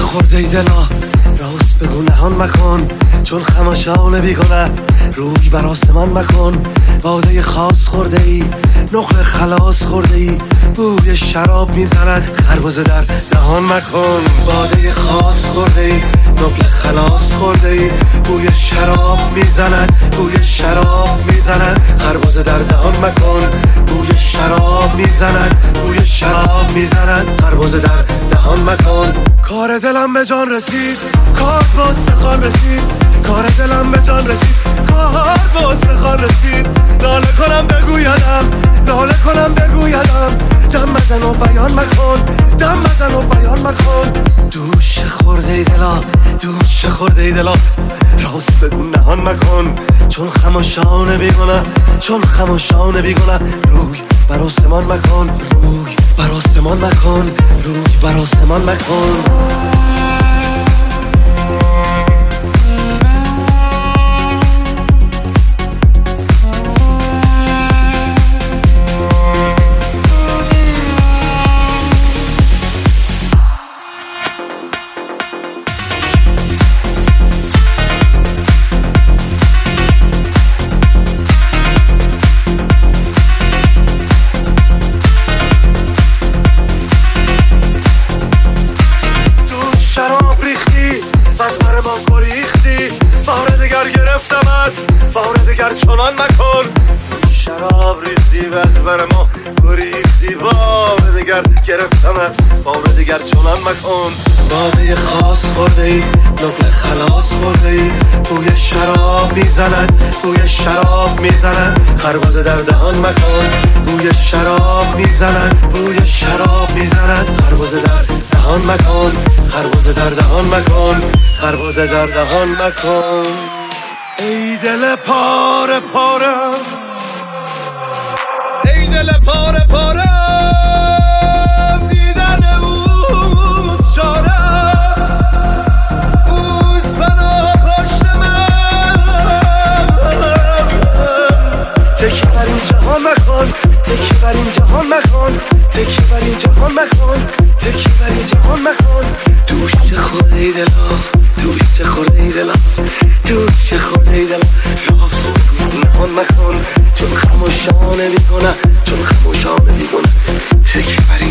خورده ای دلا، راست بگو نهان مکن، چون خماشان بیگنه روی بر آسمان مکن. باده خاص خورده ای، نقل خلاص خورده ای، بوی شراب میزند خربزه در دهان مکن. باده خاص خورده ای، نقل خلاص خورده ای، بوی شراب میزند، بوی شراب میزند خربزه در دهان مکن. بوی شراب میزند، بوی شراب میزند خربزه در دهان مکن. کار دلم به جان رسید، کار با استخوان رسید، کار دلم به جان رسید، کار با استخوان رسید. ناله کنم بگویدم، ناله کنم بگویدم، دم بزن و بیان مکن، دم بزن و بیان مکن. دوش خورده ای دلا، دوش خورده ای دلا، راست بگو نهان مکن، چون خماشان بیگنه، چون خماشان بیگنه روی بر آسمان مکن، روی بر آسمان مکن، روی بر آسمان مکن. بار دگر چنان مکن، شراب ریختی و از بر ما گریختی. بار دگر گرفتمت، بار دگر چنان مکن. باده خاص خورده ای، نقل خلاص خورده ای، بوی شراب میزند، بوی شراب میزند خربزه در دهان مکن. بوی شراب میزند، بوی شراب میزند خربزه در دهان مکن، خربزه در دهان مکن، خربزه در دهان مکن. ای دل پاره پارم، ای دل پاره پارم، دیدن اوز چارم، اوز بنا پشت من. تکی بر این جهان مکن، تکی بر این جهان مکن، تکی بر این جهان مکن، تکی بر این جهان مکن. دوش خورده ای دلا، دوش خورده ای دلا، دوش خورده ای دلا، راست نهان مکن، چون خماشانه بیگنه، چون خماشانه بیگنه تکی بر این